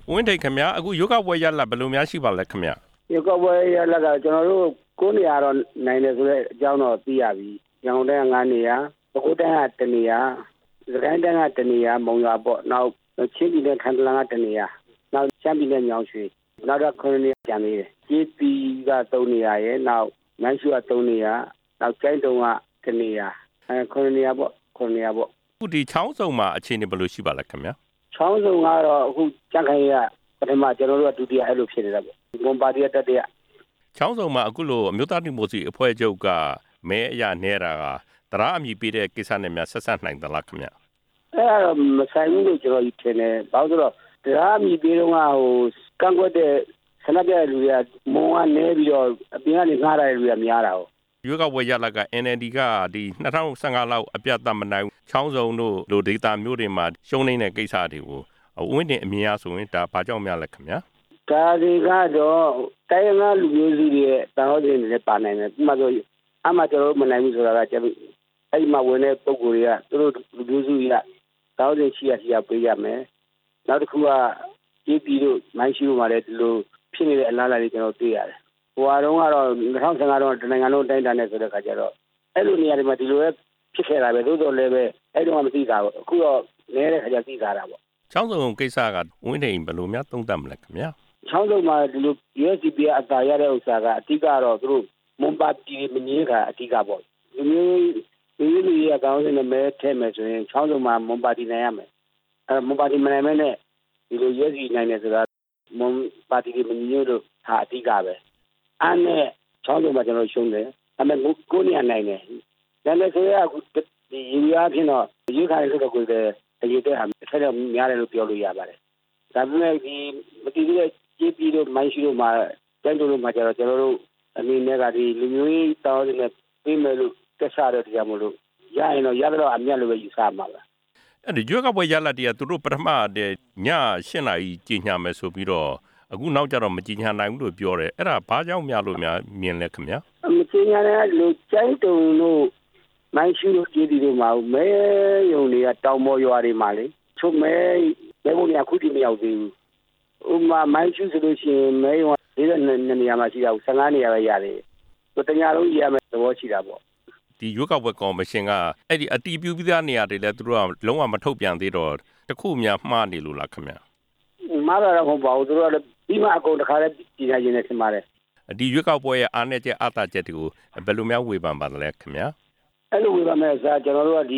ဝင်းထိန်ခင်ဗျာအခုယောဂပွဲရလာဘယ်လိုများရှိပါလဲခင်ဗျာယောဂပွဲရလာကကျွန်တော်တို့9နေရာတော့နိုင်တယ်ဆိုတော့အကြောင်းတော့သိရပြီရန်ကုန်တိုင်းက9နေရာပဲခူးတိုင်းက1နေရာစကိုင်းတိုင်းက1နေရာမုံရွာပေါ့နောက်ချင်းပြည်နယ်ခန္ဓာလန်က1နေရာနောက်ရှမ်းပြည်နယ်ညောင်ရွှေနောက်တော့9နေရာကျန်သေးတယ်ကျေးပီက3နေရာရဲ့နောက်မန်းရှူက3နေရာနောက်ကျိုင်းတုံက1နေရာ9နေရာပေါ့9နေရာပေါ့အခုဒီချောင်းစုံမှာအခြေအနေဘယ်လိုရှိပါလဲခင်ဗျာချောင်းစုံကတော့အခုကြက်ခိုင်ရပထမကျွန်တော်တို့ကဒုတိယအဲ့လိုဖြစ်နေတာပေါ့ဘွန်ပါတီတတိယချောင်းစုံမှာအခုလိုအမျိုးသားဒီမိုကရေစီအဖွဲ့ချုပ်ကမဲအရနေတာကတရားအမည်ပေးတဲ့ကိစ္စနဲ့များဆက်ဆက်နိုင်သလားခင်ဗျအဲ့တော့မဆိုင်ဘူးလို့ကျွန်တော်ထင်တယ်ဘာလို့ဆိုတော့တရားအမည်ပေးတော့ကန့်ကွက်တဲ့ဆန္ဒပြတဲ့လူတွေကမုံကနေပြီးတော့အပြင်ကနေငှားတဲ့လူတွေများတာဟုတ်ရွေးကောက်ပွဲရလက NLD ကဒီ2015လောက်အပြတ်သမနိုင်ချောင်းစုံတို့လိုဒေတာမျိုးတွေမှာရှုံးနေတဲ့ကိစ္စတွေကိုဝင်းတင်အမြင်အားဆိုရင်ဒါဘာကြောင့်များလဲခင်ဗျာဒါတွေကတော့တိုင်းရင်းသားလူမျိုးစုတွေရဲ့တန်ဖိုးတွေနဲ့ပါနိုင်တယ်ဥပမာဆိုအမှကျွန်တော်တို့မနိုင်ဘူးဆိုတာကကျတော့အဲ့ဒီမှာဝင်တဲ့ပုံကိုယ်တွေကသူတို့လူမျိုးစုတွေကတောင်းစင်ရှိရပေးရမယ်နောက်တစ်ခုကပြည်ပြည်တို့မိုင်းရှိတို့မှာလည်းဒီလိုဖြစ်နေတဲ့အလားအလာတွေကျွန်တော်တွေ့ရတယ်ဟိုအတော့ကတော့2015တော့တနိုင်ငံလုံးတိုင်းတာနဲ့ဆိုတဲ့ခါကျတော့အဲ့လိုနေရာတွေမှာဒီလိုပဲဖြစ်ခဲ့တာပဲသို့တော်လည်းပဲအဲ့တော့မသိတာဘူးအခုတော့နည်းတဲ့ခါကျသိတာပေါ့ချောင်းစုံကိစ္စကဝင်းတိန်ဘယ်လိုများသုံးသပ်မလဲခင်ဗျာချောင်းစုံမှာဒီလို USDP အတာရတဲ့ဥစ္စာကအတိကတော့သူတို့မွန်ပါတီမငင်းကအတိကပေါ့ဒီမျိုးလူကြီးကကောင်းစင်နဲ့မဲထဲမယ်ဆိုရင်ချောင်းစုံမှာမွန်ပါတီနိုင်ရမယ်အဲ့မွန်ပါတီမနိုင်မဲနဲ့ဒီလို USDP နိုင်တယ်ဆိုတာမွန်ပါတီမငင်းလို့ဟာအတိကပဲအဲ့နဲ့ချောင်းစုံမှာကျွန်တော်ရှုံးတယ်အဲ့မဲ့ကိုနေရနိုင်တယ်ဒါနဲ့ဆိုရအခုဒီယူရဖြစ်တော့ယူခိုင်လို့တော့ကိုယ်အရေးတဲ့ဟာဆက်တော့များတယ်လို့ပြောလို့ရပါတယ်ဒါပေမဲ့ဒီမတည်တဲ့ကျေးပြည်တို့မိုင်းရှိတို့မှာတန်းတို့မှာကျတော့ကျွန်တော်တို့အနေနဲ့ကဒီလူမျိုးရေးတောင်းနေတဲ့ပြည်မယ်လို့တက်စားတဲ့တရားမလို့ရရင်တော့ရတော့အမြတ်လို့ပဲယူဆမှာပါအဲ့ဒီရွေးကောက်ပွဲရလာတည်းကသူတို့ပထမတဲ့ည8 နာရီကြီးညာမယ်ဆိုပြီးတော့အခုနောက်ကျတော့မကြီးညာနိုင်ဘူးလို့ပြောတယ်အဲ့ဒါဘာကြောင့်များလို့များမြင်လဲခင်ဗျာမကြီးညာတဲ့လူကျိုင်းတုံတို့မိုင်းရှိတို့ကျေးပြည်တို့မှာမဲယုံတွေကတောင်ပေါ်ရွာတွေမှာလေချုပ်မဲဘယ်ဘုံရခုတိမရောက်သေးဘူးဥမာမိုင်းရှိဆိုလို့ရှိရင်မဲယုံ42နေရာမှာရှိတာ15နေရာပဲရတယ်သူတညာလုံးရမယ်သဘောရှိတာပေါ့ဒီရွေးကောက်ပွဲကော်မရှင်ကအဲ့ဒီအတီးပြူပြီးသားနေရာတွေလည်းသူတို့ကလုံးဝမထုတ်ပြန်သေးတော့တခုများမှားနေလို့လားခင်ဗျာမှားတာတော့မဟုတ်ပါဘူးသူတို့ကပြီးမှအကုန်တစ်ခါလဲပြည်နေခြင်းနဲ့ထင်ပါတယ်ဒီရွေးကောက်ပွဲရဲ့အားနည်းချက်အတားချက်တွေကိုဘယ်လိုများဝေဖန်ပါသလဲခင်ဗျာအဲ့လိုဝေဖန်မဲ့စားကျွန်တော်တို့ကဒီ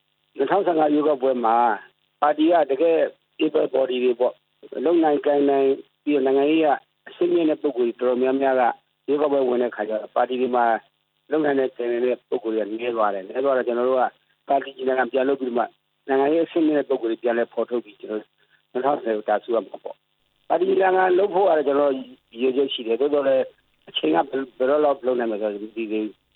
2015ရွေးကောက်ပွဲမှာပါတီကတကယ် people body တွေပေါ့လုံနိုင်ကိုင်းနိုင်ပြီးနိုင်ငံရေးကအစင်းမြင့်တဲ့ပုံကိုယ်တော်တော်များများကရွေးကောက်ပွဲဝင်တဲ့ခါကျတော့ပါတီတွေမှာလုံနိုင်တဲ့ကျင်းနေတဲ့ပုံကိုယ်တွေကနည်းသွားတယ်နည်းသွားတော့ကျွန်တော်တို့ကပါတီကြီးကပြန်လုပ်ပြီးမှနိုင်ငံရေးအစင်းမြင့်တဲ့ပုံကိုယ်တွေပြန်လဲဖော်ထုတ်ပြီးကျွန်တော်2010ကိုတာဆူရမှာပေါ့ပါတီကလုပ်ဖို့ရတယ်ကျွန်တော်ရည်ရွယ်ချက်ရှိတယ်တိုးတော့လည်းအချိန်ကဘယ်တော့လောက်လုပ်နိုင်မှာဆိုတော့ဒီ